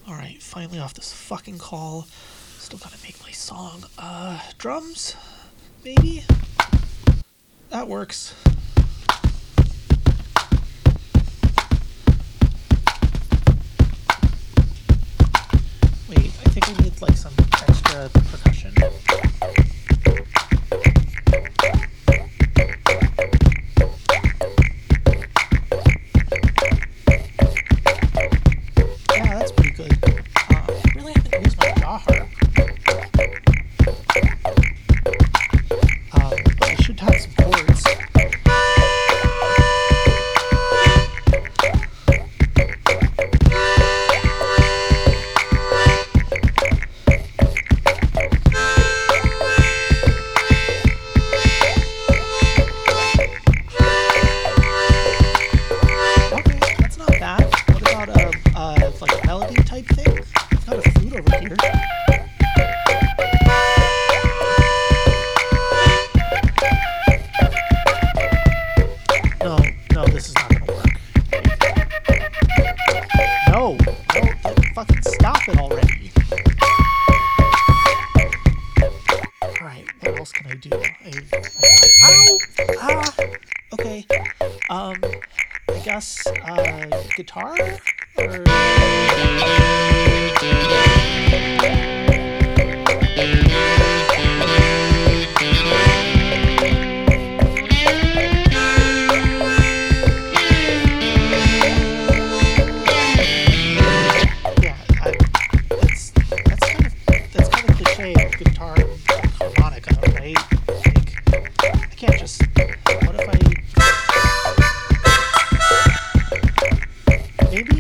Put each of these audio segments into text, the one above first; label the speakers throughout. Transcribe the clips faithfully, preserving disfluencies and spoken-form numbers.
Speaker 1: Alright, finally off this fucking call. Still gotta make my song. Uh, drums? Maybe? That works. Wait, I think I need like some extra percussion. Yeah, that's pretty good. Uh, I really haven't used my jaw harp. Um, but I should have some chords. Okay, that's not bad. What about a, uh, like a melody type thing? I've got a flute over here. No, no, this is not gonna work. No, no, like, fucking stop it already. Alright, what else can I do? I, I got, ow! Ah! Okay, um, I guess, uh, guitar? Or... Yeah, I, that's, that's kind of, that's kind of cliche, guitar and harmonica, right? Like, I can't just, what if I, maybe?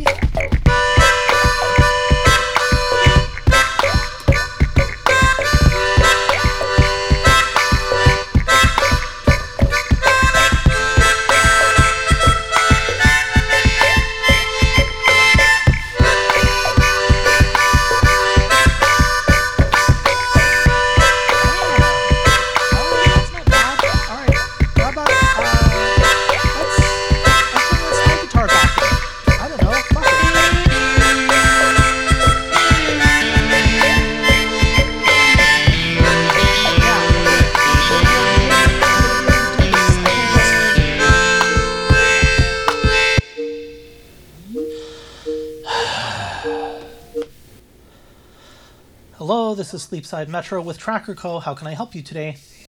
Speaker 1: Hello, this is Sleepside Metro with Tracker Co. How can I help you today?